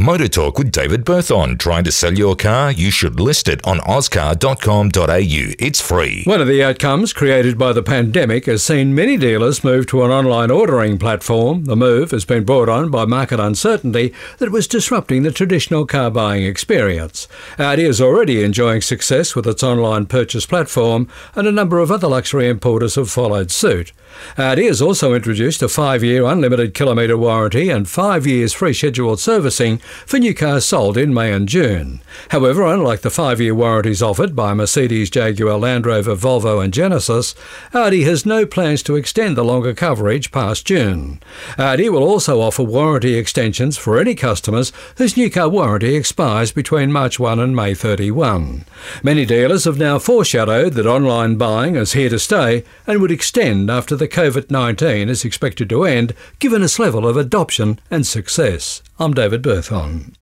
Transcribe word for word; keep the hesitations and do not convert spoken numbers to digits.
Motor Talk with David Berthon. Trying to sell your car? You should list it on auscar dot com dot a u. It's free. One of the outcomes created by the pandemic has seen many dealers move to an online ordering platform. The move has been brought on by market uncertainty that was disrupting the traditional car buying experience. Audi is already enjoying success with its online purchase platform, and a number of other luxury importers have followed suit. Audi has also introduced a five-year unlimited kilometre warranty and five years free scheduled servicing for new cars sold in May and June. However, unlike the five-year warranties offered by Mercedes, Jaguar, Land Rover, Volvo and Genesis, Audi has no plans to extend the longer coverage past June. Audi will also offer warranty extensions for any customers whose new car warranty expires between March first and May thirty-first. Many dealers have now foreshadowed that online buying is here to stay and would extend after the COVID nineteen is expected to end, given its level of adoption and success. I'm David Berthon.